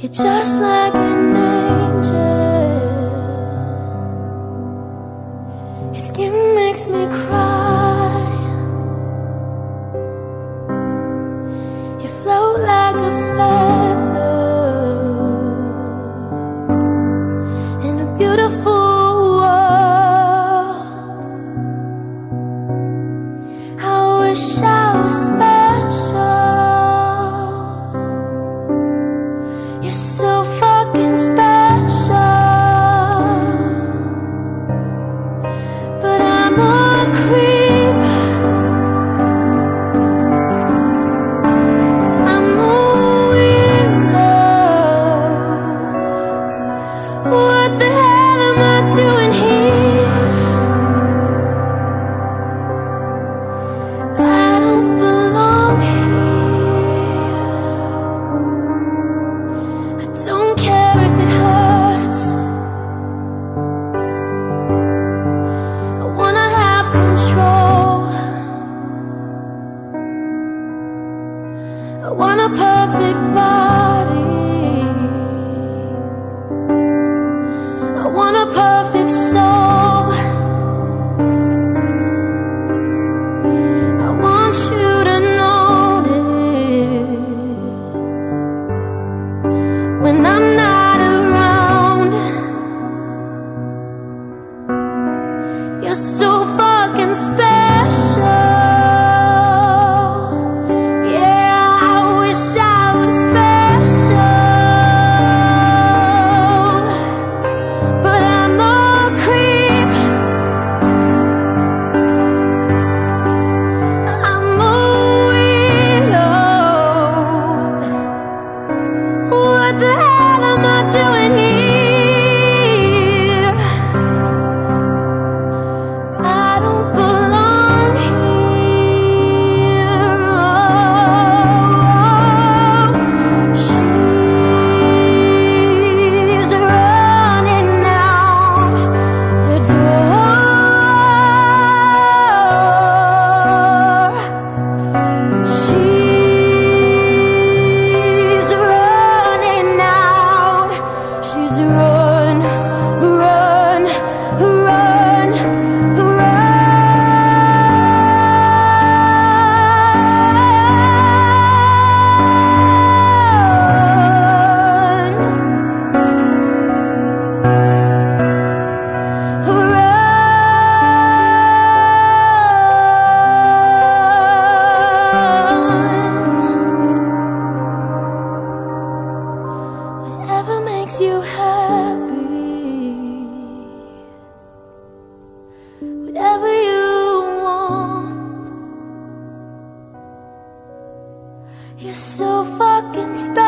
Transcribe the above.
just like an angel. Your skin makes me cry. You float like a feather in a beautiful world. I wish I was special. You're so fucking special. But I'm a creep. I'm a weirdo. What the hell am I doing here? I don't belong here. I don't care if it hurts. I wanna have control. I want a perfect body. I want a perfect soul. I want you to notice when I'm not around. You're so fucking special. Yeah, I wish I was special. But I'm a creep. I'm a weirdo. What the hell am I doing here? I don't belong here. She's running out the door. She's running out. She's run, run, run, Whatever makes you happy, whatever you want. You're so fucking special.